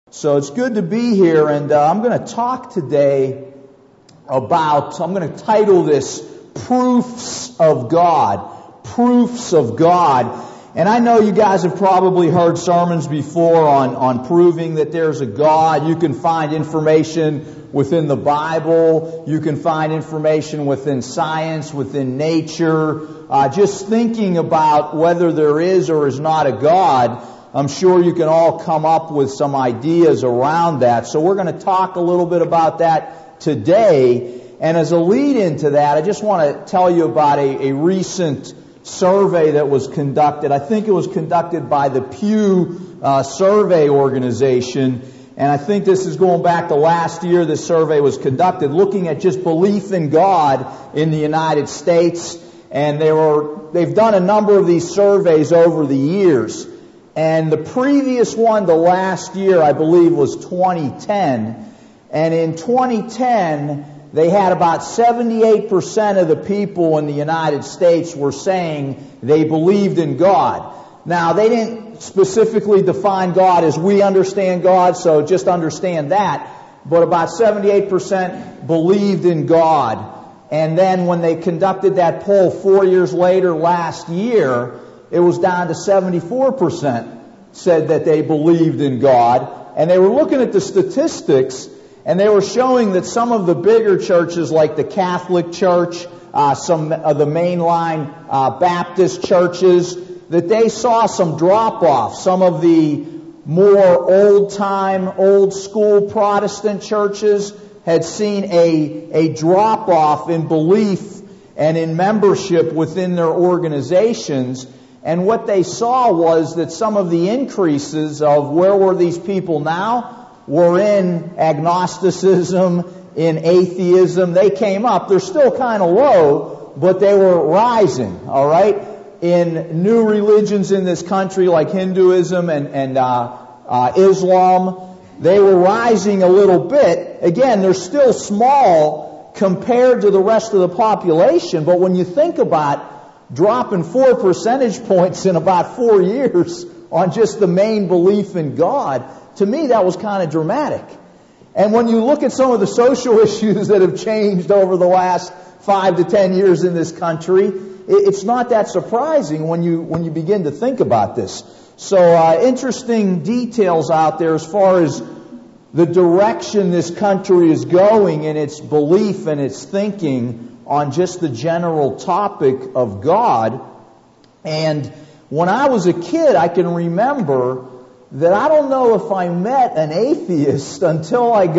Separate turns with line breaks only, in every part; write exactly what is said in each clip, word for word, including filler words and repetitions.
So it's good to be here, and uh, I'm going to talk today about, I'm going to title this, Proofs of God. Proofs of God. And I know you guys have probably heard sermons before on, on proving that there's a God. You can find information within the Bible. You can find information within science, within nature. Uh, just thinking about whether there is or is not a God, I'm sure you can all come up with some ideas around that. So we're going to talk a little bit about that today. And as a lead into that, I just want to tell you about a, a recent survey that was conducted. I think it was conducted by the Pew uh, Survey Organization. And I think this is going back to last year this survey was conducted, looking at just belief in God in the United States. And they were, they've done a number of these surveys over the years. And the previous one, the last year, I believe, was twenty ten. And in twenty ten, they had about seventy-eight percent of the people in the United States were saying they believed in God. Now, they didn't specifically define God as we understand God, so just understand that. But about seventy-eight percent believed in God. And then when they conducted that poll four years later, last year, it was down to seventy-four percent said that they believed in God. And they were looking at the statistics, and they were showing that some of the bigger churches, like the Catholic Church, uh, some of the mainline uh, Baptist churches, that they saw some drop-off. Some of the more old-time, old-school Protestant churches had seen a, a drop-off in belief and in membership within their organizations. And what they saw was that some of the increases of where were these people now were in agnosticism, in atheism. They came up. They're still kind of low, but they were rising, all right? In new religions in this country like Hinduism and, and uh, uh, Islam, they were rising a little bit. Again, they're still small compared to the rest of the population, but when you think about dropping four percentage points in about four years on just the main belief in God, to me that was kind of dramatic. And when you look at some of the social issues that have changed over the last five to ten years in this country, it's not that surprising when you when you begin to think about this. So uh, interesting details out there as far as the direction this country is going in its belief and its thinking on just the general topic of God. And when I was a kid, I can remember that I don't know if I met an atheist until I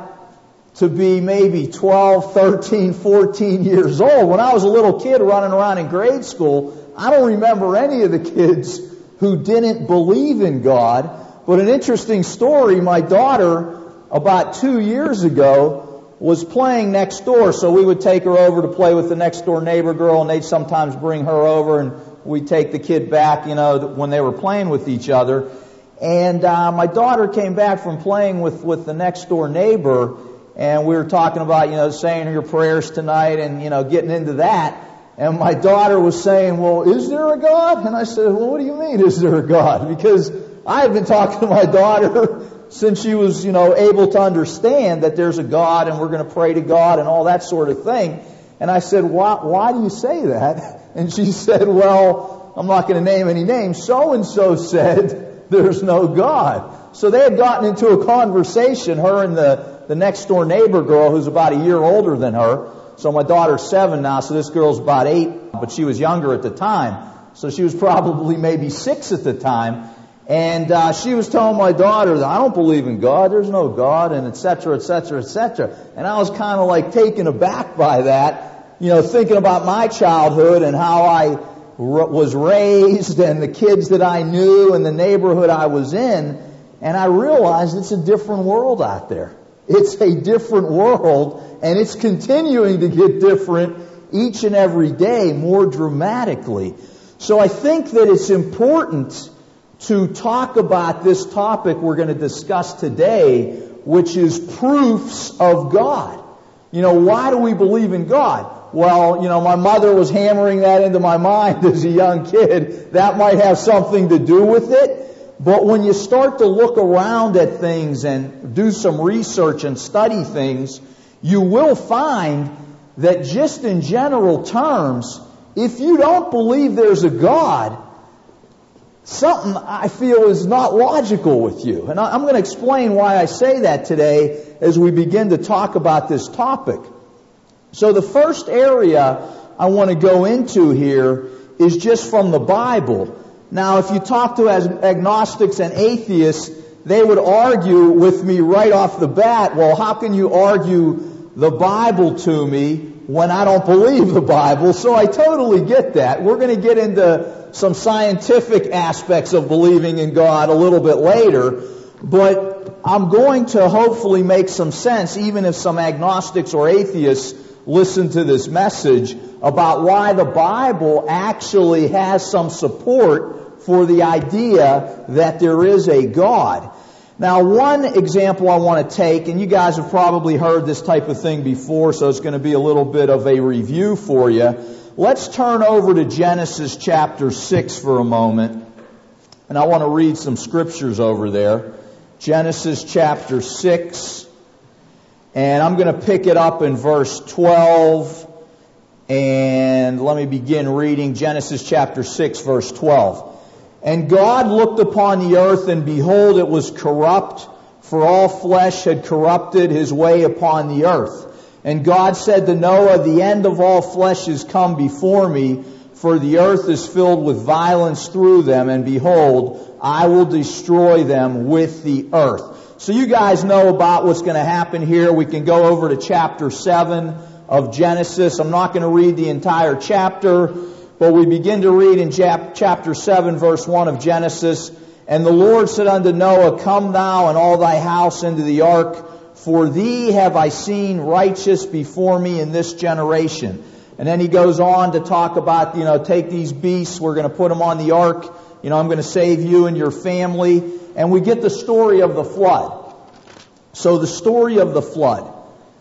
got to be maybe twelve, thirteen, fourteen years old. When I was a little kid running around in grade school, I don't remember any of the kids who didn't believe in God. But an interesting story, my daughter, about two years ago, was playing next door, so we would take her over to play with the next door neighbor girl, and they'd sometimes bring her over, and we'd take the kid back, you know, when they were playing with each other. And uh, my daughter came back from playing with, with the next door neighbor, and we were talking about, you know, saying your prayers tonight and, you know, getting into that. And my daughter was saying, well, is there a God? And I said, well, what do you mean, is there a God? Because I have been talking to my daughter since she was, you know, able to understand that there's a God and we're going to pray to God and all that sort of thing. And I said, why, why do you say that? And she said, well, I'm not going to name any names. So-and-so said there's no God. So they had gotten into a conversation, her and the, the next door neighbor girl who's about a year older than her. So my daughter's seven now, so this girl's about eight, but she was younger at the time. So she was probably maybe six at the time. And uh, she was telling my daughter that I don't believe in God, there's no God, and et cetera, et cetera, et cetera. And I was kind of like taken aback by that, you know, thinking about my childhood and how I r- was raised and the kids that I knew and the neighborhood I was in. And I realized it's a different world out there. It's a different world, and it's continuing to get different each and every day, more dramatically. So I think that it's important to talk about this topic we're going to discuss today, which is proofs of God. You know, why do we believe in God? Well, you know, my mother was hammering that into my mind as a young kid. That might have something to do with it. But when you start to look around at things and do some research and study things, you will find that just in general terms, if you don't believe there's a God, something I feel is not logical with you. And I'm going to explain why I say that today as we begin to talk about this topic. So the first area I want to go into here is just from the Bible. Now, if you talk to agnostics and atheists, they would argue with me right off the bat, well, how can you argue the Bible to me when I don't believe the Bible? So I totally get that. We're going to get into some scientific aspects of believing in God a little bit later, but I'm going to hopefully make some sense, even if some agnostics or atheists listen to this message, about why the Bible actually has some support for the idea that there is a God. Now, one example I want to take, and you guys have probably heard this type of thing before, so it's going to be a little bit of a review for you. Let's turn over to Genesis chapter six for a moment, and I want to read some scriptures over there. Genesis chapter six, and I'm going to pick it up in verse twelve, and let me begin reading Genesis chapter six, verse twelve. And God looked upon the earth, and behold, it was corrupt, for all flesh had corrupted his way upon the earth. And God said to Noah, the end of all flesh is come before me, for the earth is filled with violence through them, and behold, I will destroy them with the earth. So you guys know about what's going to happen here. We can go over to chapter seven of Genesis. I'm not going to read the entire chapter, but we begin to read in chapter seven, verse one of Genesis. And the Lord said unto Noah, come thou and all thy house into the ark, for thee have I seen righteous before me in this generation. And then he goes on to talk about, you know, take these beasts, we're going to put them on the ark. You know, I'm going to save you and your family. And we get the story of the flood. So the story of the flood.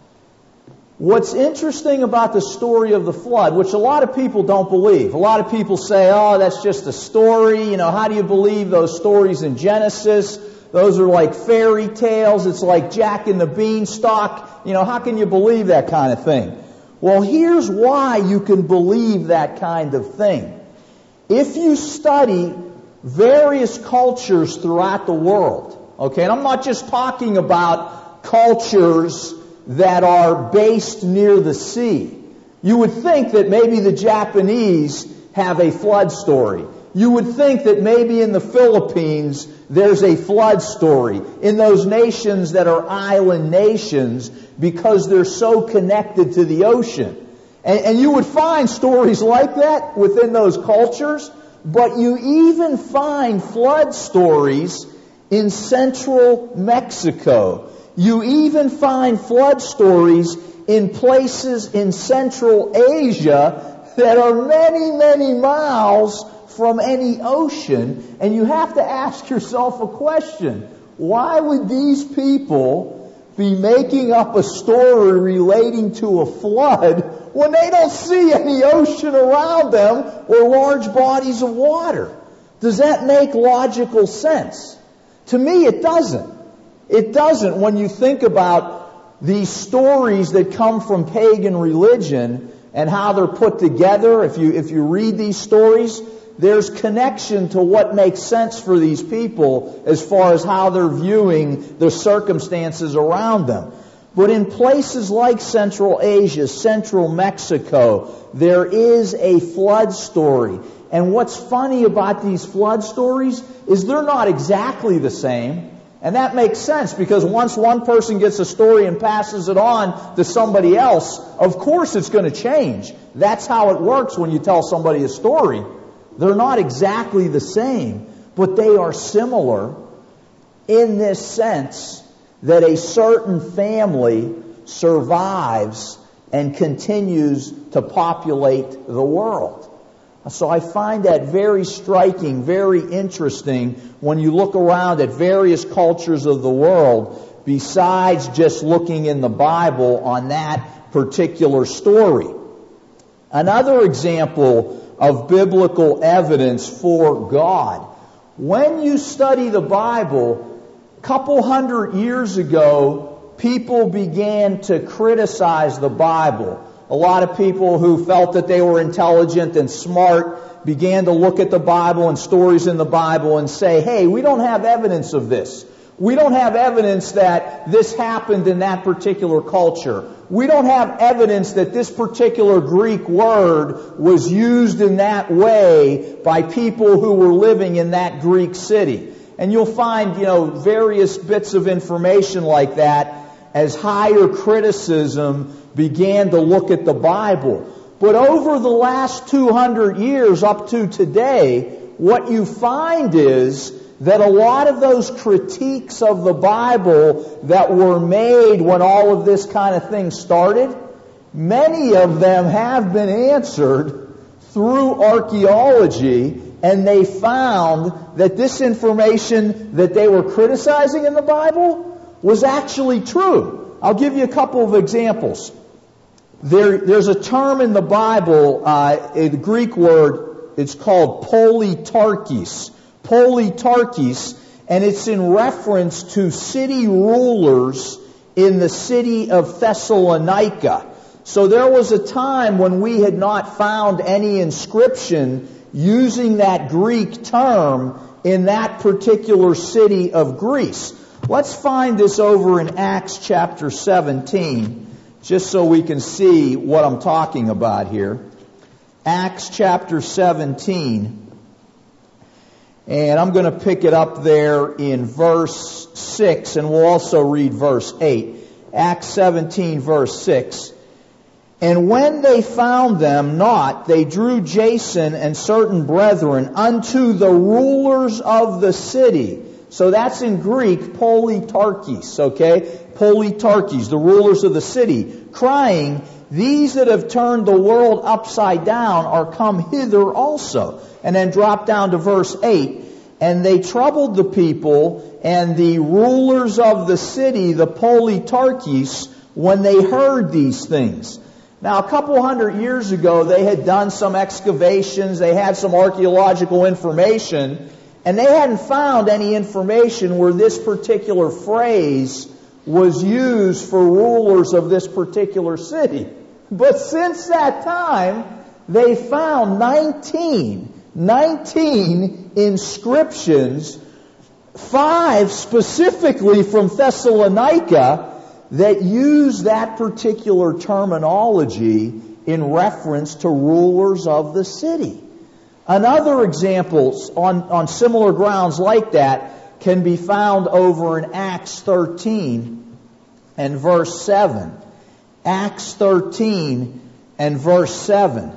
What's interesting about the story of the flood, which a lot of people don't believe. A lot of people say, oh, that's just a story. You know, how do you believe those stories in Genesis? Those are like fairy tales. It's like Jack and the Beanstalk. You know, how can you believe that kind of thing? Well, here's why you can believe that kind of thing. If you study various cultures throughout the world, okay, and I'm not just talking about cultures that are based near the sea. You would think that maybe the Japanese have a flood story. You would think that maybe in the Philippines there's a flood story. In those nations that are island nations, because they're so connected to the ocean. And, and you would find stories like that within those cultures, but you even find flood stories in central Mexico. You even find flood stories in places in Central Asia that are many, many miles from any ocean. And you have to ask yourself a question. Why would these people be making up a story relating to a flood when they don't see any ocean around them or large bodies of water? Does that make logical sense? To me, it doesn't. It doesn't when you think about these stories that come from pagan religion and how they're put together. If you, if you read these stories, there's connection to what makes sense for these people as far as how they're viewing the circumstances around them. But in places like Central Asia, Central Mexico, there is a flood story. And what's funny about these flood stories is they're not exactly the same. And that makes sense, because once one person gets a story and passes it on to somebody else, of course it's going to change. That's how it works when you tell somebody a story. They're not exactly the same, but they are similar in this sense that a certain family survives and continues to populate the world. So I find that very striking, very interesting when you look around at various cultures of the world, besides just looking in the Bible on that particular story. Another example of biblical evidence for God When you study the Bible, a couple hundred years ago, people began to criticize the Bible. A lot of people who felt that they were intelligent and smart began to look at the Bible and stories in the Bible and say, hey, we don't have evidence of this. We don't have evidence that this happened in that particular culture. We don't have evidence that this particular Greek word was used in that way by people who were living in that Greek city. And you'll find, you know, various bits of information like that as higher criticism began to look at the Bible. But over the last two hundred years up to today, what you find is that a lot of those critiques of the Bible that were made when all of this kind of thing started, many of them have been answered through archaeology, and they found that this information that they were criticizing in the Bible was actually true. I'll give you a couple of examples. There, there's a term in the Bible, uh, a Greek word, it's called polytarchis. Polytarchis, and it's in reference to city rulers in the city of Thessalonica. So there was a time when we had not found any inscription using that Greek term in that particular city of Greece. Let's find this over in Acts chapter seventeen, just so we can see what I'm talking about here. Acts chapter seventeen. And I'm going to pick it up there in verse six, and we'll also read verse eight. Acts seventeen, verse six. And when they found them not, they drew Jason and certain brethren unto the rulers of the city. So that's in Greek, polytarchis, okay? Polytarchis, the rulers of the city, crying, these that have turned the world upside down are come hither also. And then drop down to verse eight. And they troubled the people and the rulers of the city, the polytarchis, when they heard these things. Now, a couple hundred years ago, they had done some excavations, they had some archaeological information, and they hadn't found any information where this particular phrase was used for rulers of this particular city. But since that time, they found nineteen, nineteen inscriptions, five specifically from Thessalonica, that use that particular terminology in reference to rulers of the city. Another examples on, on similar grounds like that can be found over in Acts thirteen and verse seven. Acts thirteen and verse seven.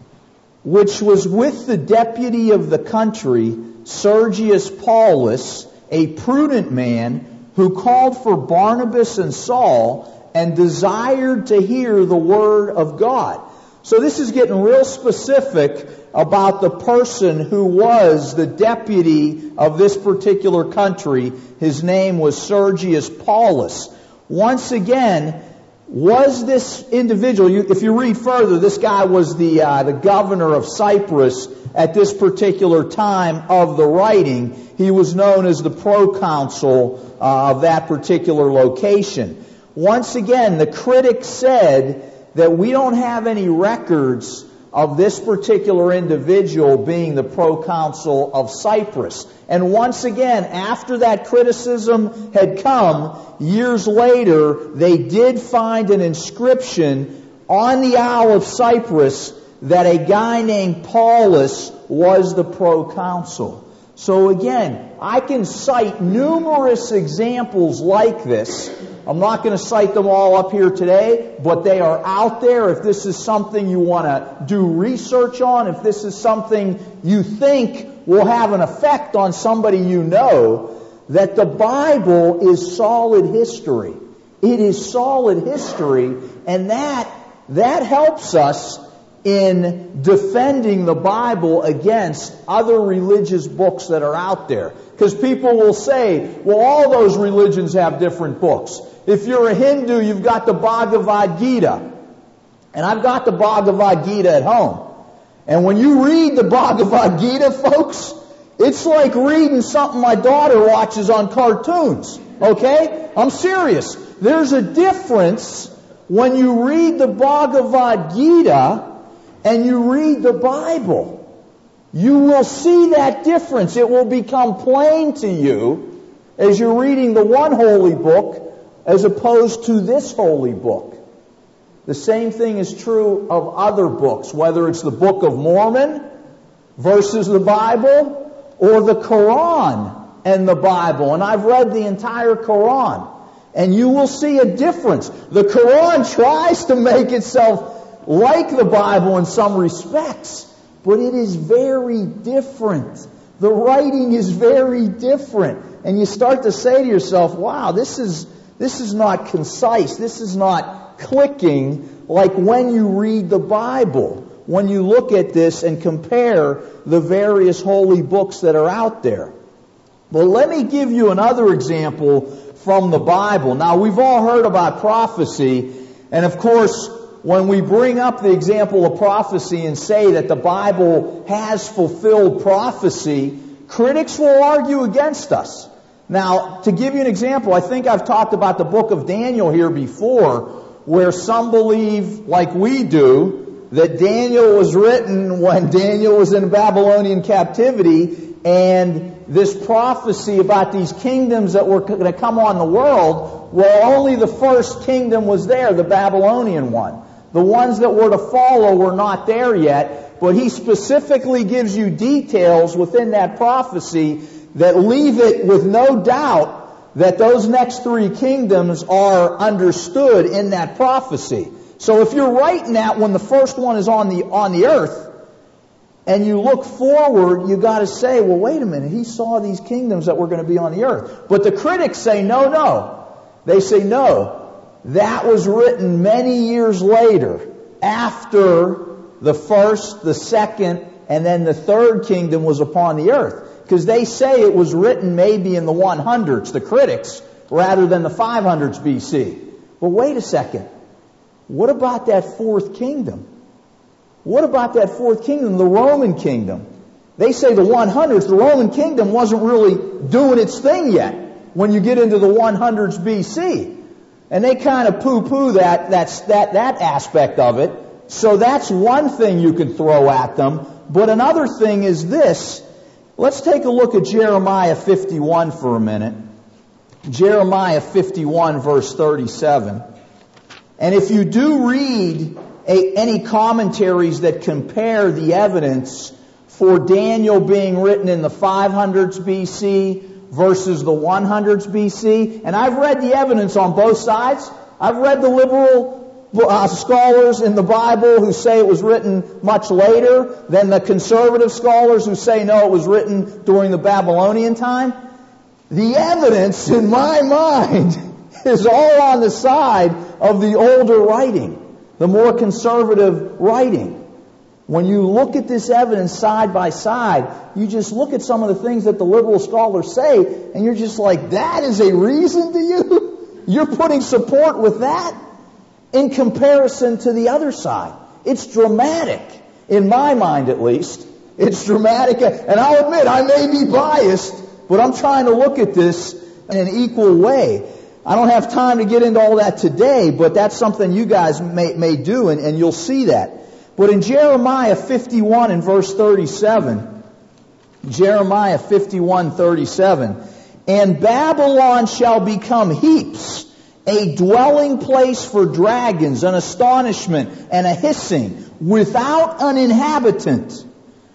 Which was with the deputy of the country, Sergius Paulus, a prudent man, who called for Barnabas and Saul, and desired to hear the word of God. So this is getting real specific about the person who was the deputy of this particular country. His name was Sergius Paulus. Once again, was this individual, you, if you read further, this guy was the uh, the governor of Cyprus at this particular time of the writing. He was known as the proconsul uh, of that particular location. Once again, the critics said that we don't have any records of this particular individual being the proconsul of Cyprus. And once again, after that criticism had come, years later, they did find an inscription on the Isle of Cyprus that a guy named Paulus was the proconsul. So again, I can cite numerous examples like this. I'm not going to cite them all up here today, but they are out there. If this is something you want to do research on, if this is something you think will have an effect on somebody you know, that the Bible is solid history. It is solid history, and that that helps us in defending the Bible against other religious books that are out there. Because people will say, well, all those religions have different books. If you're a Hindu, you've got the Bhagavad Gita. And I've got the Bhagavad Gita at home. And when you read the Bhagavad Gita, folks, It's like reading something my daughter watches on cartoons. Okay? I'm serious. There's a difference when you read the Bhagavad Gita and you read the Bible. You will see that difference. It will become plain to you as you're reading the one holy book as opposed to this holy book. The same thing is true of other books, whether it's the Book of Mormon versus the Bible, or the Quran and the Bible. And I've read the entire Quran. And you will see a difference. The Quran tries to make itself like the Bible in some respects, but it is very different. The writing is very different. And you start to say to yourself, wow, this is this is not concise. This is not clicking like when you read the Bible. When you look at this and compare the various holy books that are out there. Well, let me give you another example from the Bible. Now, we've all heard about prophecy, and of course, when we bring up the example of prophecy and say that the Bible has fulfilled prophecy, critics will argue against us. Now, to give you an example, I think I've talked about the book of Daniel here before, where some believe, like we do, that Daniel was written when Daniel was in Babylonian captivity, and this prophecy about these kingdoms that were going to come on the world, well, only the first kingdom was there, the Babylonian one. The ones that were to follow were not there yet, but he specifically gives you details within that prophecy that leave it with no doubt that those next three kingdoms are understood in that prophecy. So if you're writing that when the first one is on the on the earth, and you look forward, you got to say, well, wait a minute, he saw these kingdoms that were going to be on the earth. But the critics say, no, no. They say, no, that was written many years later, after the first, the second, and then the third kingdom was upon the earth. Because they say it was written maybe in the hundreds, the critics, rather than the five hundreds B C. But wait a second. What about that fourth kingdom? What about that fourth kingdom, the Roman kingdom? They say the hundreds, the Roman kingdom wasn't really doing its thing yet when you get into the hundreds B C. And they kind of poo-poo that, that's, that, that aspect of it. So that's one thing you can throw at them. But another thing is this. Let's take a look at Jeremiah fifty-one for a minute. Jeremiah fifty-one, verse thirty-seven. And if you do read a, any commentaries that compare the evidence for Daniel being written in the five hundreds B C versus the hundreds B C, and I've read the evidence on both sides. I've read the liberal uh, scholars in the Bible who say it was written much later than the conservative scholars who say no, it was written during the Babylonian time. The evidence, in my mind, is all on the side of the older writing, the more conservative writing. When you look at this evidence side by side, you just look at some of the things that the liberal scholars say, and you're just like, that is a reason to you? You're putting support with that? In comparison to the other side. It's dramatic, in my mind at least. It's dramatic, and I'll admit, I may be biased, but I'm trying to look at this in an equal way. I don't have time to get into all that today, but that's something you guys may, may do, and, and you'll see that. But in Jeremiah fifty-one and verse thirty-seven, Jeremiah fifty-one, thirty-seven, and Babylon shall become heaps, a dwelling place for dragons, an astonishment and a hissing, without an inhabitant.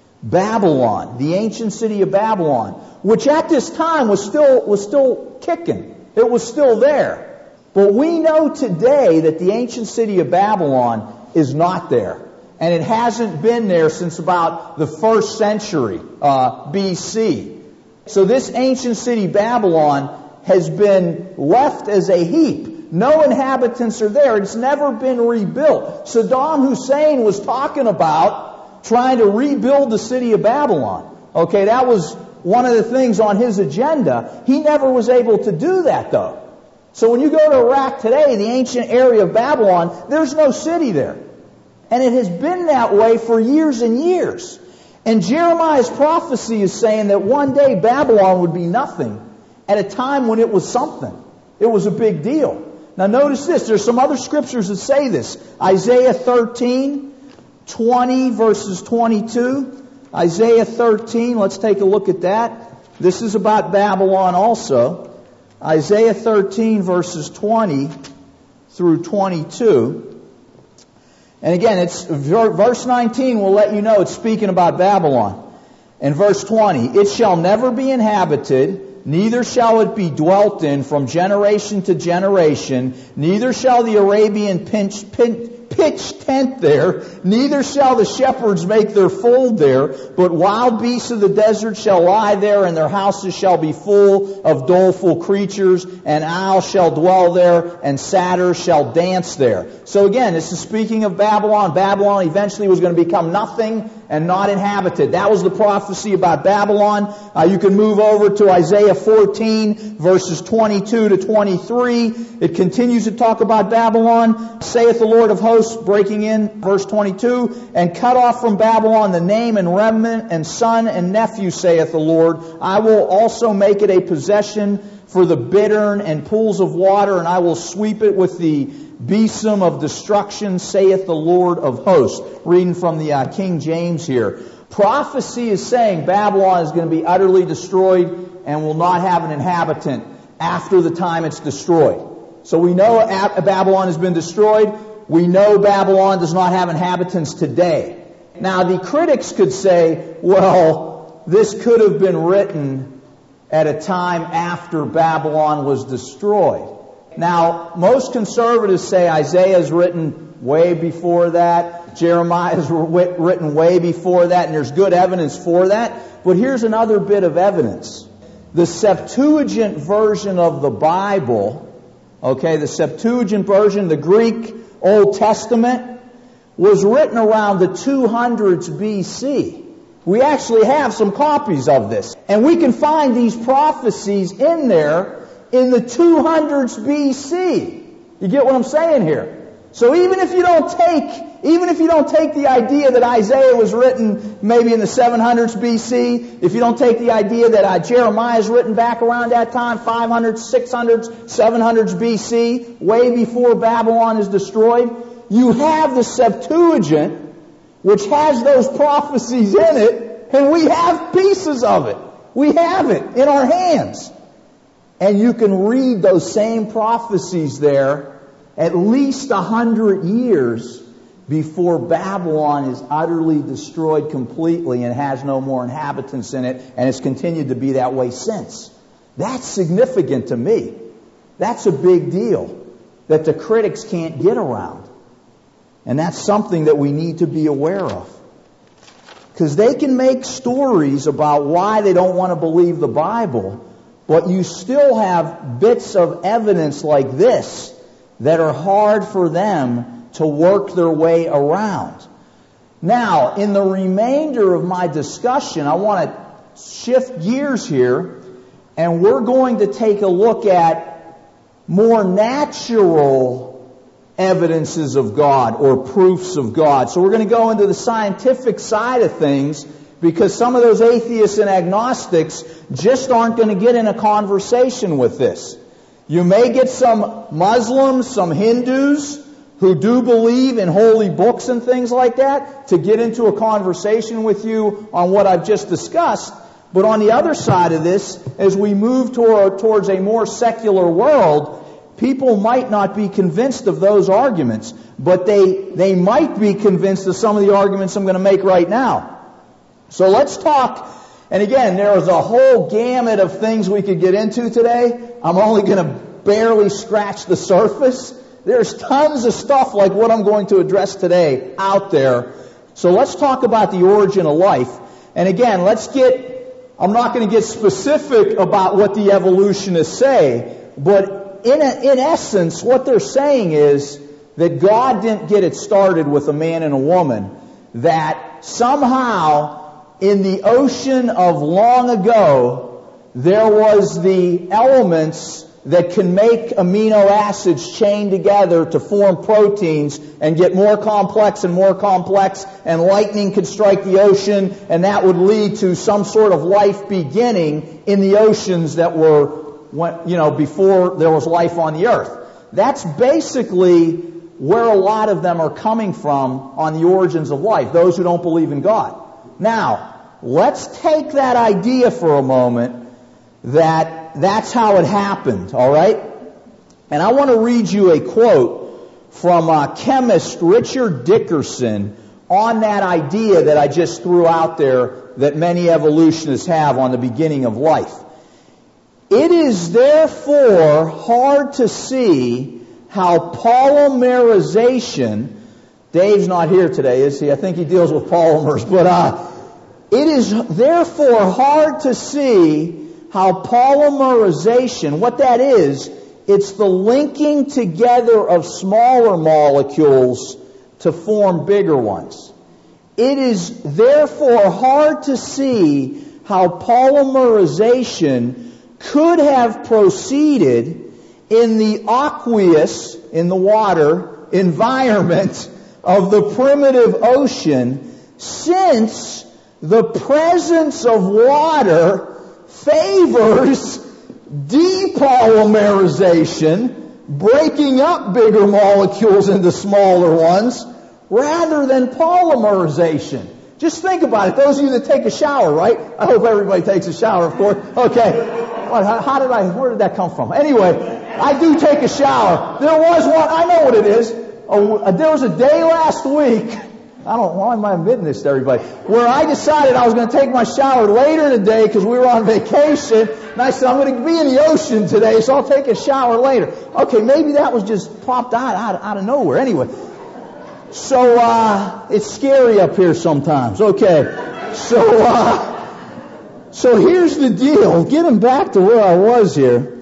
Babylon, the ancient city of Babylon, which at this time was still was still kicking. It was still there. But we know today that the ancient city of Babylon is not there. And it hasn't been there since about the first century uh, B C. So this ancient city Babylon has been left as a heap. No inhabitants are there. It's never been rebuilt. Saddam Hussein was talking about trying to rebuild the city of Babylon. Okay, that was one of the things on his agenda. He never was able to do that, though. So when you go to Iraq today, the ancient area of Babylon, there's no city there. And it has been that way for years and years. And Jeremiah's prophecy is saying that one day Babylon would be nothing at a time when it was something. It was a big deal. Now notice this. There's some other scriptures that say this. Isaiah thirteen, twenty verses twenty-two. Isaiah thirteen, let's take a look at that. This is about Babylon also. Isaiah thirteen verses twenty through twenty-two. And again, it's verse nineteen will let you know it's speaking about Babylon. And verse twenty, it shall never be inhabited, neither shall it be dwelt in from generation to generation, neither shall the Arabian pinch, pinch, pitch tent there, neither shall the shepherds make their fold there, but wild beasts of the desert shall lie there, and their houses shall be full of doleful creatures, and owls shall dwell there, and satyrs shall dance there. So again, this is speaking of Babylon. Babylon eventually was going to become nothing and not inhabited. That was the prophecy about Babylon. Uh, you can move over to Isaiah fourteen, verses twenty-two to twenty-three. It continues to talk about Babylon. Saith the Lord of hosts, breaking in, verse twenty-two, and cut off from Babylon the name and remnant and son and nephew, saith the Lord. I will also make it a possession for the bittern and pools of water, and I will sweep it with the besom of destruction, saith the Lord of hosts. Reading from the uh, King James here. Prophecy is saying Babylon is going to be utterly destroyed and will not have an inhabitant after the time it's destroyed. So we know Babylon has been destroyed. We know Babylon does not have inhabitants today. Now the critics could say, well, this could have been written at a time after Babylon was destroyed. Now, most conservatives say Isaiah is written way before that, Jeremiah is written way before that, and there's good evidence for that. But here's another bit of evidence. The Septuagint version of the Bible, okay, the Septuagint version, the Greek Old Testament, was written around the two hundreds B C. We actually have some copies of this. And we can find these prophecies in there in the two hundreds B C. You get what I'm saying here? So even if you don't take, even if you don't take the idea that Isaiah was written maybe in the seven hundreds B C, if you don't take the idea that uh, Jeremiah is written back around that time, five hundreds, six hundreds, seven hundreds B C, way before Babylon is destroyed, you have the Septuagint, which has those prophecies in it, and we have pieces of it. We have it in our hands. And you can read those same prophecies there at least a hundred years before Babylon is utterly destroyed completely and has no more inhabitants in it, and it's continued to be that way since. That's significant to me. That's a big deal that the critics can't get around. And that's something that we need to be aware of. Because they can make stories about why they don't want to believe the Bible, but you still have bits of evidence like this that are hard for them to work their way around. Now, in the remainder of my discussion, I want to shift gears here, and we're going to take a look at more natural evidences of God or proofs of God. So we're going to go into the scientific side of things, because some of those atheists and agnostics just aren't going to get in a conversation with this. You may get some Muslims, some Hindus who do believe in holy books and things like that to get into a conversation with you on what I've just discussed. But on the other side of this, as we move toward, towards a more secular world, people might not be convinced of those arguments, but they, they might be convinced of some of the arguments I'm going to make right now. So let's talk. And again, there is a whole gamut of things we could get into today. I'm only going to barely scratch the surface. There's tons of stuff like what I'm going to address today out there. So let's talk about the origin of life. And again, let's get, I'm not going to get specific about what the evolutionists say, but in, a, in essence, what they're saying is that God didn't get it started with a man and a woman, that somehow in the ocean of long ago, there was the elements that can make amino acids chain together to form proteins and get more complex and more complex, and lightning could strike the ocean, and that would lead to some sort of life beginning in the oceans that were, you know, before there was life on the earth. That's basically where a lot of them are coming from on the origins of life, those who don't believe in God. Now, let's take that idea for a moment that that's how it happened, all right? And I want to read you a quote from uh, chemist Richard Dickerson on that idea that I just threw out there that many evolutionists have on the beginning of life. It is therefore hard to see how polymerization, Dave's not here today, is he? I think he deals with polymers, but uh, it is therefore hard to see how polymerization, what that is, it's the linking together of smaller molecules to form bigger ones. It is therefore hard to see how polymerization could have proceeded in the aqueous, in the water, environment of the primitive ocean, since the presence of water favors depolymerization, breaking up bigger molecules into smaller ones, rather than polymerization. Just think about it. Those of you that take a shower, right? I hope everybody takes a shower, of course. Okay. What, how, how did I, where did that come from? Anyway, I do take a shower. There was one, I know what it is. A, there was a day last week, I don't, why am I admitting this to everybody, where I decided I was going to take my shower later in the day because we were on vacation, and I said, I'm going to be in the ocean today, so I'll take a shower later. Okay, maybe that was just popped out, out, out of nowhere. Anyway, so, uh, it's scary up here sometimes. Okay, so, uh, so here's the deal. Getting back to where I was here.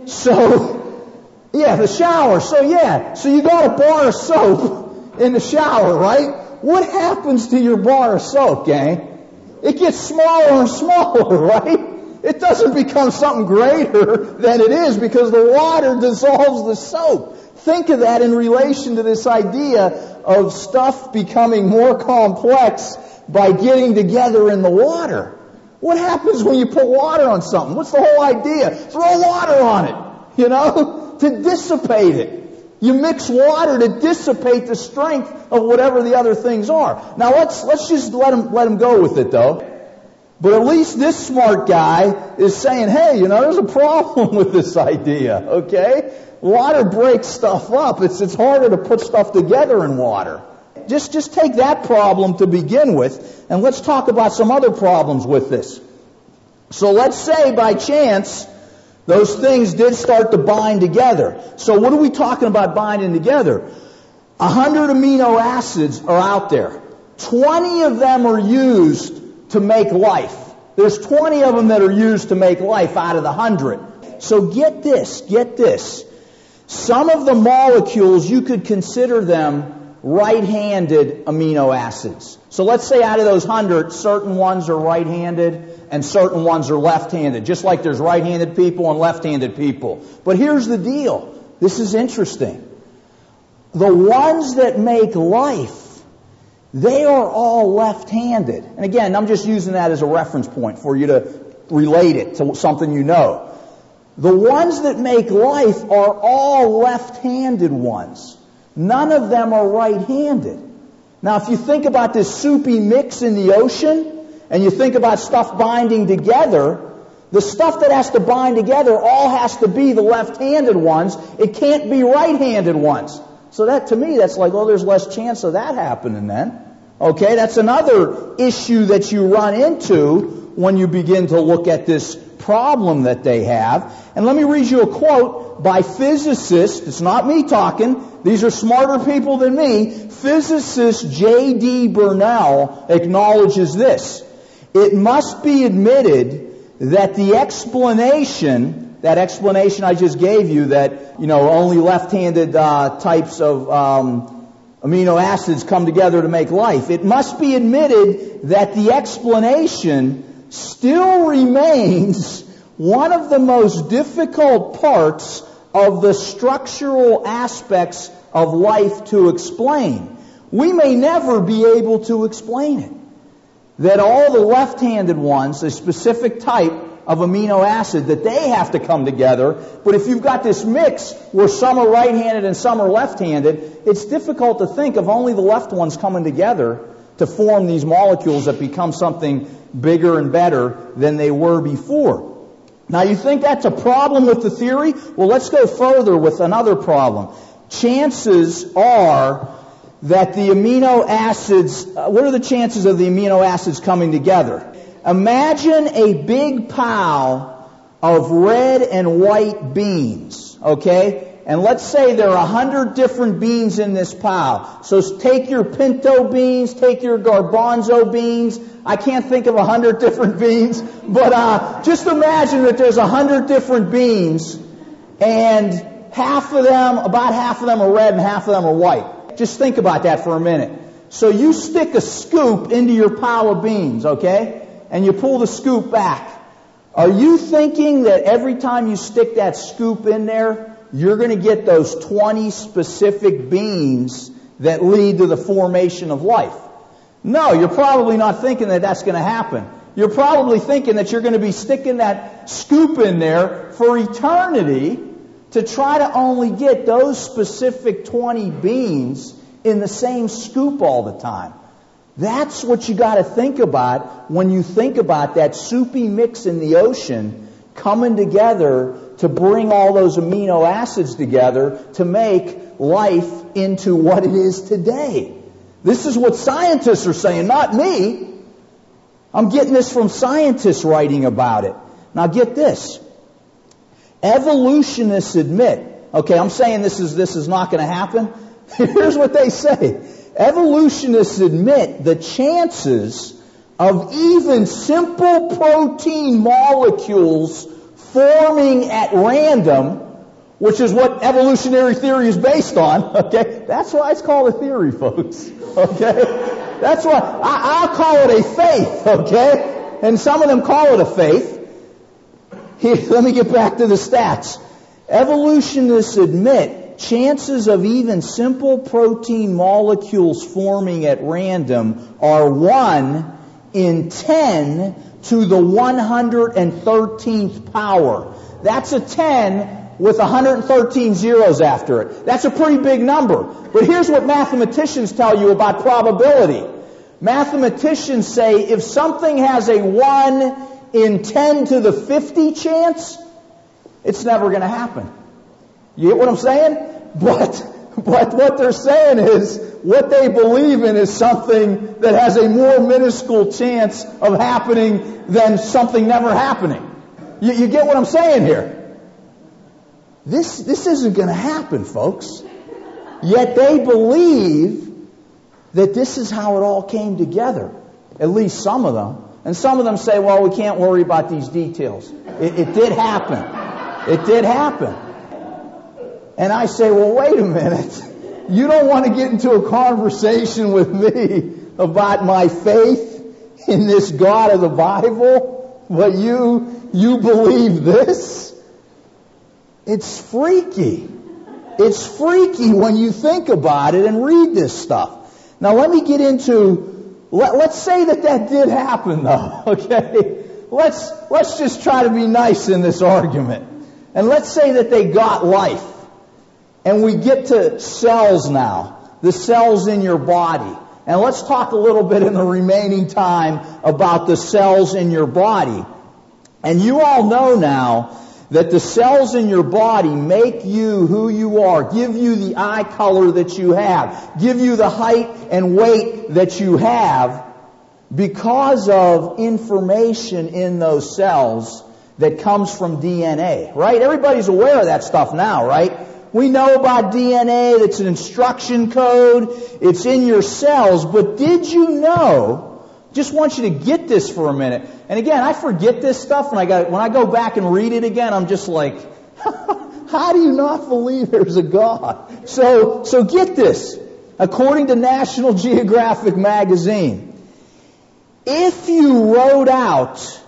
So, yeah, the shower. So, yeah, so you got a bar of soap in the shower, right? What happens to your bar of soap, gang? It gets smaller and smaller, right? It doesn't become something greater than it is because the water dissolves the soap. Think of that in relation to this idea of stuff becoming more complex by getting together in the water. What happens when you put water on something? What's the whole idea? Throw water on it, you know, to dissipate it. You mix water to dissipate the strength of whatever the other things are. Now let's let's just let him let him go with it though. But at least this smart guy is saying, hey, you know, there's a problem with this idea, okay? Water breaks stuff up. It's it's harder to put stuff together in water. Just just take that problem to begin with, and let's talk about some other problems with this. So let's say by chance those things did start to bind together. So what are we talking about binding together? A hundred amino acids are out there. Twenty of them are used to make life. There's twenty of them that are used to make life out of the hundred. So get this, get this. Some of the molecules, you could consider them right-handed amino acids. So let's say out of those hundred, certain ones are right-handed and certain ones are left-handed, just like there's right-handed people and left-handed people. But here's the deal. This is interesting. The ones that make life, they are all left-handed. And again, I'm just using that as a reference point for you to relate it to something you know. The ones that make life are all left-handed ones. None of them are right-handed. Now, if you think about this soupy mix in the ocean, and you think about stuff binding together, the stuff that has to bind together all has to be the left-handed ones. It can't be right-handed ones. So that, to me, that's like, well, there's less chance of that happening then. Okay, that's another issue that you run into when you begin to look at this problem that they have. And let me read you a quote by physicist. It's not me talking. These are smarter people than me. Physicist J D Burnell acknowledges this. It must be admitted that the explanation, that explanation I just gave you, that, you know, only left-handed uh, types of um, amino acids come together to make life, it must be admitted that the explanation still remains one of the most difficult parts of the structural aspects of life to explain. We may never be able to explain it. That all the left-handed ones, a specific type of amino acid, that they have to come together. But if you've got this mix where some are right-handed and some are left-handed, it's difficult to think of only the left ones coming together to form these molecules that become something bigger and better than they were before. Now, you think that's a problem with the theory? Well, let's go further with another problem. Chances are that the amino acids, uh, what are the chances of the amino acids coming together? Imagine a big pile of red and white beans, okay? And let's say there are a hundred different beans in this pile. So take your pinto beans, take your garbanzo beans. I can't think of a hundred different beans, but uh, just imagine that there's a hundred different beans, and half of them, about half of them are red and half of them are white. Just think about that for a minute. So you stick a scoop into your pile of beans, okay? And you pull the scoop back. Are you thinking that every time you stick that scoop in there, you're going to get those twenty specific beans that lead to the formation of life? No, you're probably not thinking that that's going to happen. You're probably thinking that you're going to be sticking that scoop in there for eternity to try to only get those specific twenty beans in the same scoop all the time. That's what you got to think about when you think about that soupy mix in the ocean coming together to bring all those amino acids together to make life into what it is today. This is what scientists are saying, not me. I'm getting this from scientists writing about it. Now get this. Evolutionists admit, okay, I'm saying this is this is not going to happen. Here's what they say. Evolutionists admit the chances of even simple protein molecules forming at random, which is what evolutionary theory is based on, okay? That's why it's called a theory, folks, okay? That's why I, I'll call it a faith, okay? And some of them call it a faith. Here, let me get back to the stats. Evolutionists admit chances of even simple protein molecules forming at random are one in ten to the one hundred thirteenth power. That's a ten with one hundred thirteen zeros after it. That's a pretty big number. But here's what mathematicians tell you about probability. Mathematicians say if something has a one in ten to the fifty chance, it's never going to happen. You get what I'm saying? But, but what they're saying is, what they believe in is something that has a more minuscule chance of happening than something never happening. You, you get what I'm saying here? This, this isn't going to happen, folks. Yet they believe that this is how it all came together. At least some of them. And some of them say, well, we can't worry about these details. It, it did happen. It did happen. And I say, well, wait a minute. You don't want to get into a conversation with me about my faith in this God of the Bible, but you, you believe this? It's freaky. It's freaky when you think about it and read this stuff. Now let me get into, let, let's say that that did happen though, okay? Let's, let's just try to be nice in this argument. And let's say that they got life. And we get to cells now, the cells in your body. And let's talk a little bit in the remaining time about the cells in your body. And you all know now that the cells in your body make you who you are, give you the eye color that you have, give you the height and weight that you have because of information in those cells that comes from D N A, right? Everybody's aware of that stuff now, right? We know about D N A, it's an instruction code, it's in your cells, but did you know, just want you to get this for a minute, and again, I forget this stuff, and I got, when I go back and read it again, I'm just like, how do you not believe there's a God? So, so get this, according to National Geographic magazine, if you wrote out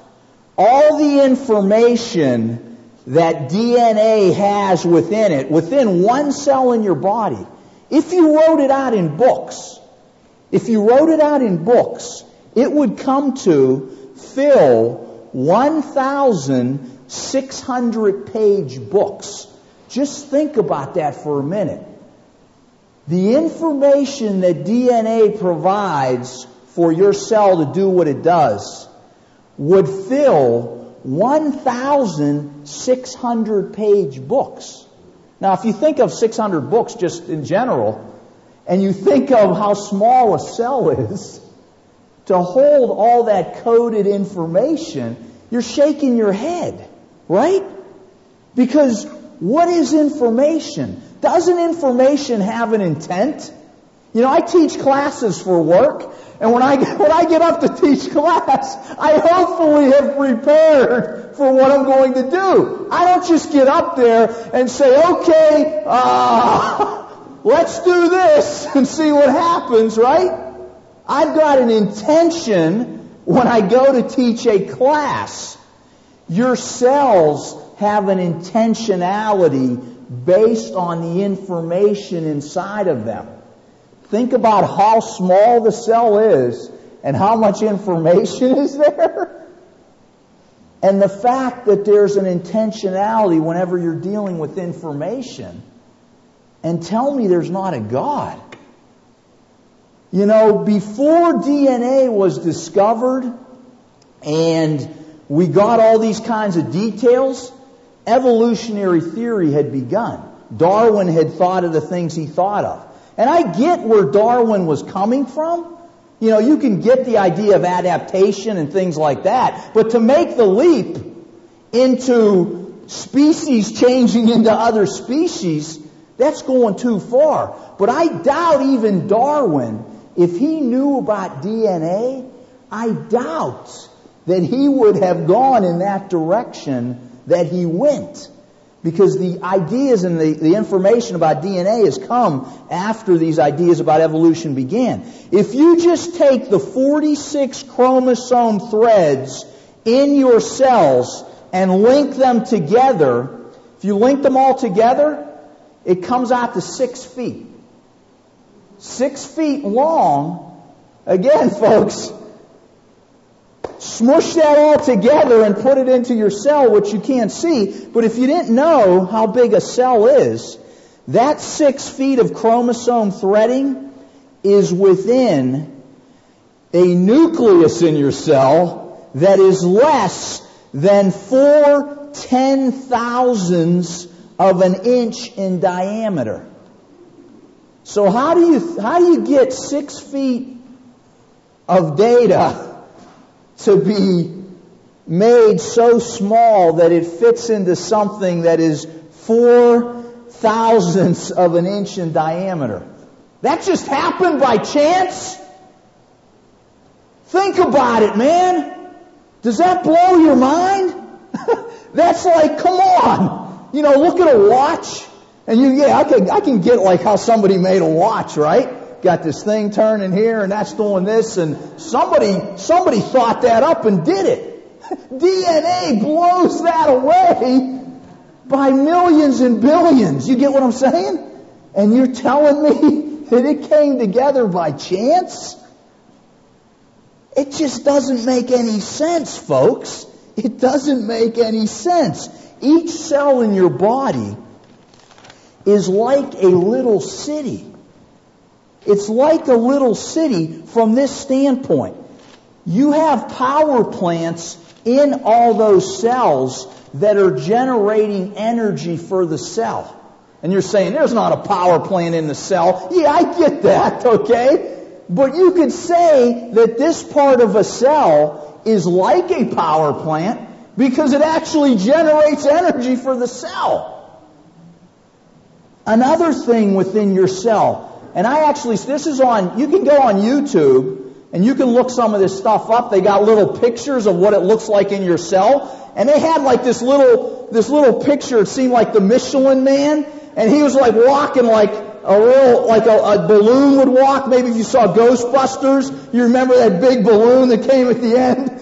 all the information that D N A has within it, within one cell in your body, if you wrote it out in books, if you wrote it out in books, it would come to fill one thousand six hundred page books. Just think about that for a minute. The information that D N A provides for your cell to do what it does would fill one thousand six hundred page books. Now, if you think of six hundred books just in general, and you think of how small a cell is, to hold all that coded information, you're shaking your head, right? Because what is information? Doesn't information have an intent? You know, I teach classes for work, and when I when I get up to teach class, I hopefully have prepared for what I'm going to do. I don't just get up there and say, okay, uh, let's do this and see what happens, right? I've got an intention when I go to teach a class. Your cells have an intentionality based on the information inside of them. Think about how small the cell is and how much information is there. And the fact that there's an intentionality whenever you're dealing with information. And tell me there's not a God. You know, before D N A was discovered and we got all these kinds of details, evolutionary theory had begun. Darwin had thought of the things he thought of. And I get where Darwin was coming from. You know, you can get the idea of adaptation and things like that. But to make the leap into species changing into other species, that's going too far. But I doubt even Darwin, if he knew about D N A, I doubt that he would have gone in that direction that he went. Because the ideas and the, the information about D N A has come after these ideas about evolution began. If you just take the forty-six chromosome threads in your cells and link them together, if you link them all together, it comes out to six feet. Six feet long. Again, folks, smush that all together and put it into your cell, which you can't see. But if you didn't know how big a cell is, that six feet of chromosome threading is within a nucleus in your cell that is less than four ten thousandths of an inch in diameter. So how do you how do you get six feet of data to be made so small that it fits into something that is four thousandths of an inch in diameter? That just happened by chance? Think about it, man. Does that blow your mind? That's like, come on. You know, look at a watch. And you, yeah, I can, I can get like how somebody made a watch, right? Got this thing turning here and that's doing this, and somebody, somebody thought that up and did it. D N A blows that away by millions and billions. You get what I'm saying? And you're telling me that it came together by chance? It just doesn't make any sense, folks. It doesn't make any sense. Each cell in your body is like a little city. It's like a little city from this standpoint. You have power plants in all those cells that are generating energy for the cell. And you're saying, there's not a power plant in the cell. Yeah, I get that, okay? But you could say that this part of a cell is like a power plant because it actually generates energy for the cell. Another thing within your cell, and I actually, this is on, you can go on YouTube and you can look some of this stuff up. They got little pictures of what it looks like in your cell. And they had like this little, this little picture, it seemed like the Michelin Man. And he was like walking like a real, like a, a balloon would walk. Maybe if you saw Ghostbusters, you remember that big balloon that came at the end?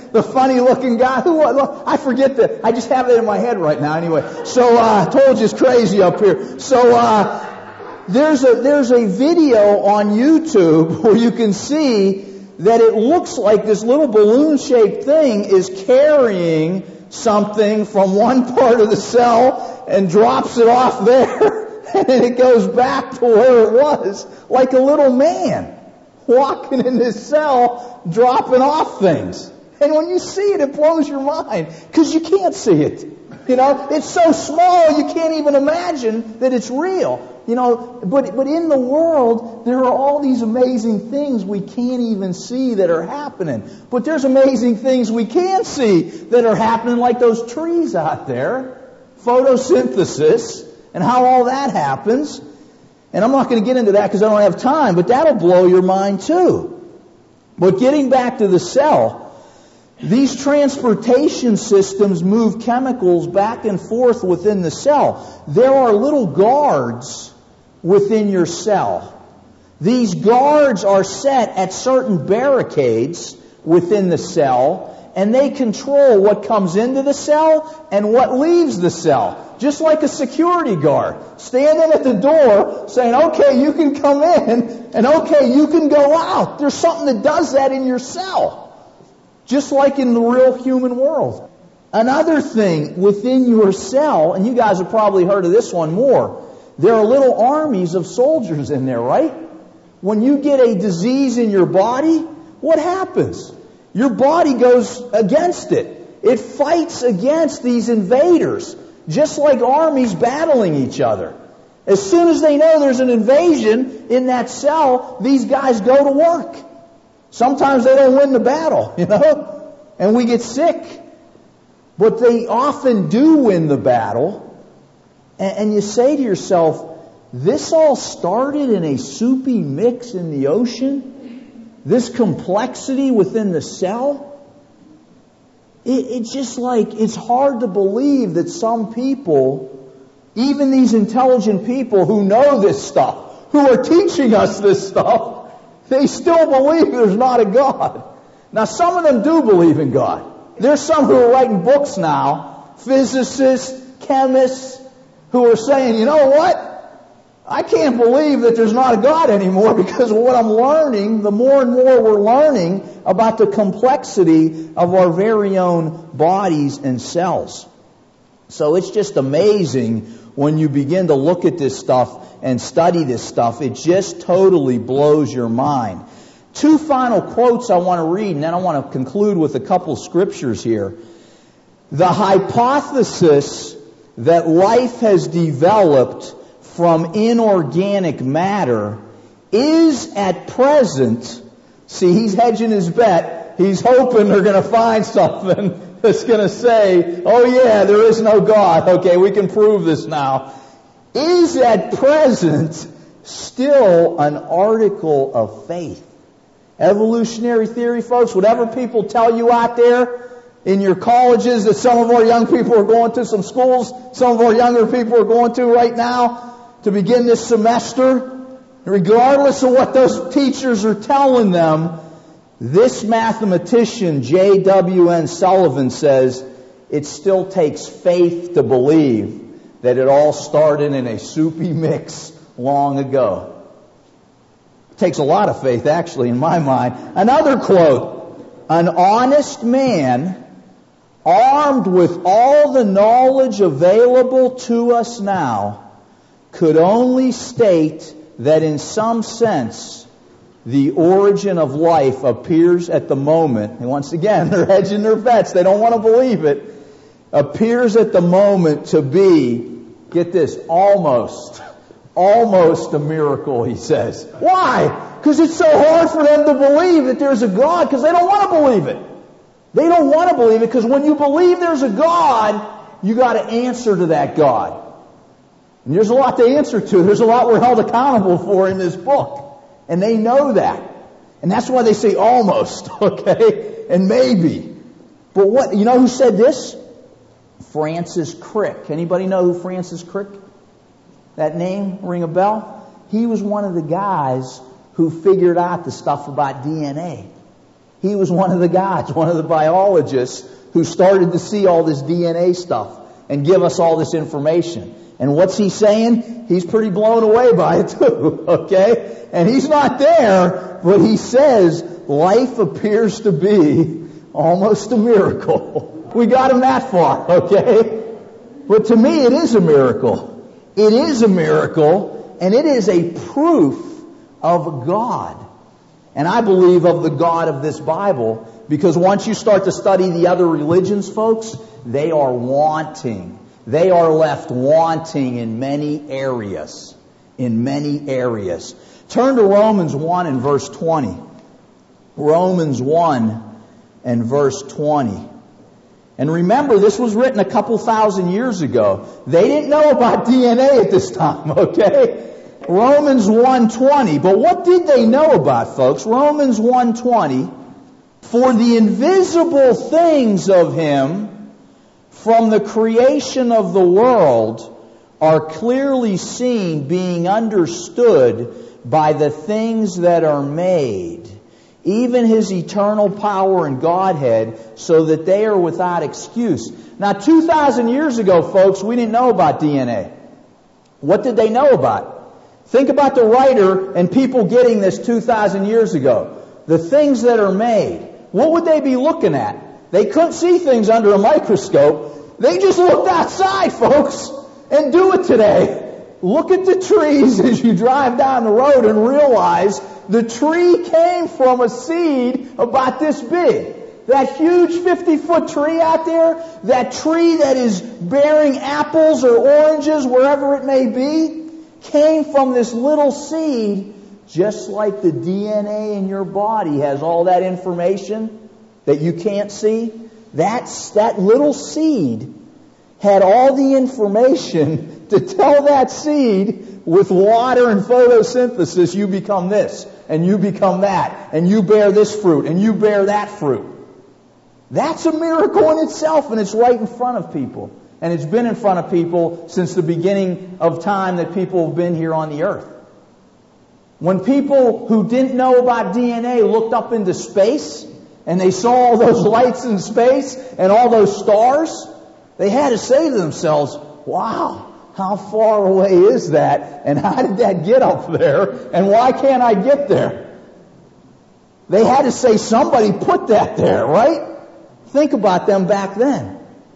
the funny looking guy. Who was, I forget the, I just have it in my head right now anyway. So, uh, I told you it's crazy up here. So, uh, there's a, there's a video on YouTube where you can see that it looks like this little balloon-shaped thing is carrying something from one part of the cell and drops it off there, and then it goes back to where it was, like a little man walking in this cell, dropping off things. And when you see it, it blows your mind, because you can't see it. You know, it's so small you can't even imagine that it's real. You know, but but in the world, there are all these amazing things we can't even see that are happening. But there's amazing things we can see that are happening, like those trees out there, photosynthesis, and how all that happens. And I'm not going to get into that because I don't have time, but that'll blow your mind too. But getting back to the cell, these transportation systems move chemicals back and forth within the cell. There are little guards within your cell. These guards are set at certain barricades within the cell, and they control what comes into the cell and what leaves the cell. Just like a security guard standing at the door saying, okay, you can come in, and okay, you can go out. There's something that does that in your cell. Just like in the real human world. Another thing within your cell, and you guys have probably heard of this one more, there are little armies of soldiers in there, right? When you get a disease in your body, what happens? Your body goes against it. It fights against these invaders, just like armies battling each other. As soon as they know there's an invasion in that cell, these guys go to work. Sometimes they don't win the battle, you know, and we get sick. But they often do win the battle. And, and you say to yourself, this all started in a soupy mix in the ocean? This complexity within the cell? It, it's just like, it's hard to believe that some people, even these intelligent people who know this stuff, who are teaching us this stuff, they still believe there's not a God. Now, some of them do believe in God. There's some who are writing books now, physicists, chemists, who are saying, you know what? I can't believe that there's not a God anymore because of what I'm learning. The more and more we're learning about the complexity of our very own bodies and cells. So it's just amazing when you begin to look at this stuff and study this stuff. It just totally blows your mind. Two final quotes I want to read, and then I want to conclude with a couple scriptures here. The hypothesis that life has developed from inorganic matter is at present, see, he's hedging his bet. He's hoping they're going to find something that's going to say, oh yeah, there is no God. Okay, we can prove this now. Is at present still an article of faith. Evolutionary theory, folks, whatever people tell you out there in your colleges that some of our young people are going to, some schools some of our younger people are going to right now to begin this semester, regardless of what those teachers are telling them, this mathematician, J W N Sullivan, says it still takes faith to believe that it all started in a soupy mix long ago. It takes a lot of faith, actually, in my mind. Another quote, an honest man, armed with all the knowledge available to us now, could only state that in some sense the origin of life appears at the moment, and once again, they're hedging their bets, they don't want to believe it, appears at the moment to be, get this, almost, almost a miracle, he says. Why? Because it's so hard for them to believe that there's a God, because they don't want to believe it. They don't want to believe it, because when you believe there's a God, you got to answer to that God. And there's a lot to answer to. There's a lot we're held accountable for in this book. And they know that. And that's why they say almost, okay? And maybe. But what, you know who said this? Francis Crick. Anybody know who Francis Crick? That name ring a bell? He was one of the guys who figured out the stuff about D N A. He was one of the guys, one of the biologists who started to see all this D N A stuff and give us all this information. And what's he saying? He's pretty blown away by it too, okay? And he's not there, but he says life appears to be almost a miracle. We got him that far, okay? But to me, it is a miracle. It is a miracle, and it is a proof of God. And I believe of the God of this Bible, because once you start to study the other religions, folks, they are wanting. They are left wanting in many areas. In many areas. Turn to Romans one and verse twenty. Romans one and verse twenty. And remember, this was written a couple thousand years ago. They didn't know about D N A at this time, okay? Romans one twenty. But what did they know about, folks? Romans one twenty. For the invisible things of Him from the creation of the world are clearly seen, being understood by the things that are made, even His eternal power and Godhead, so that they are without excuse. Now, two thousand years ago, folks, we didn't know about D N A. What did they know about? Think about the writer and people getting this two thousand years ago. The things that are made. What would they be looking at? They couldn't see things under a microscope. They just looked outside, folks, and do it today. Look at the trees as you drive down the road and realize the tree came from a seed about this big. That huge fifty-foot tree out there, that tree that is bearing apples or oranges, wherever it may be, came from this little seed, just like the D N A in your body has all that information that you can't see. That's, that little seed had all the information to tell that seed with water and photosynthesis, you become this, and you become that, and you bear this fruit, and you bear that fruit. That's a miracle in itself, and it's right in front of people. And it's been in front of people since the beginning of time that people have been here on the earth. When people who didn't know about D N A looked up into space, and they saw all those lights in space, and all those stars, they had to say to themselves, wow, how far away is that? And how did that get up there? And why can't I get there? They had to say somebody put that there, right? Think about them back then.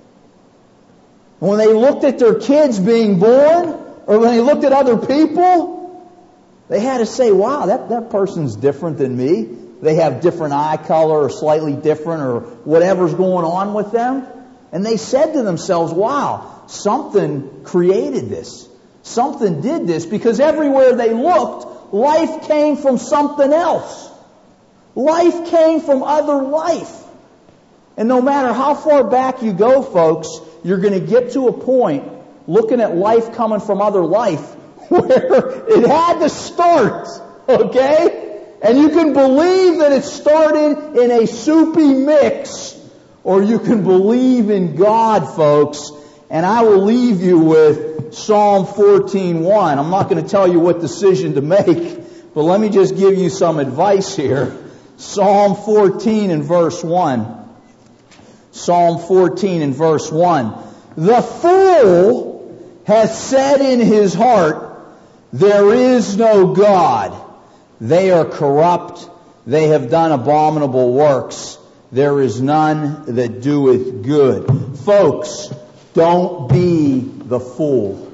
When they looked at their kids being born, or when they looked at other people, they had to say, wow, that, that person's different than me. They have different eye color or slightly different or whatever's going on with them. And they said to themselves, wow, something created this. Something did this, because everywhere they looked, life came from something else. Life came from other life. And no matter how far back you go, folks, you're going to get to a point looking at life coming from other life where it had to start, okay? And you can believe that it started in a soupy mix, or you can believe in God, folks. And I will leave you with Psalm fourteen one. I'm not going to tell you what decision to make, but let me just give you some advice here. Psalm fourteen and verse one. Psalm fourteen and verse one. The fool hath said in his heart, there is no God. They are corrupt. They have done abominable works. There is none that doeth good. Folks, don't be the fool.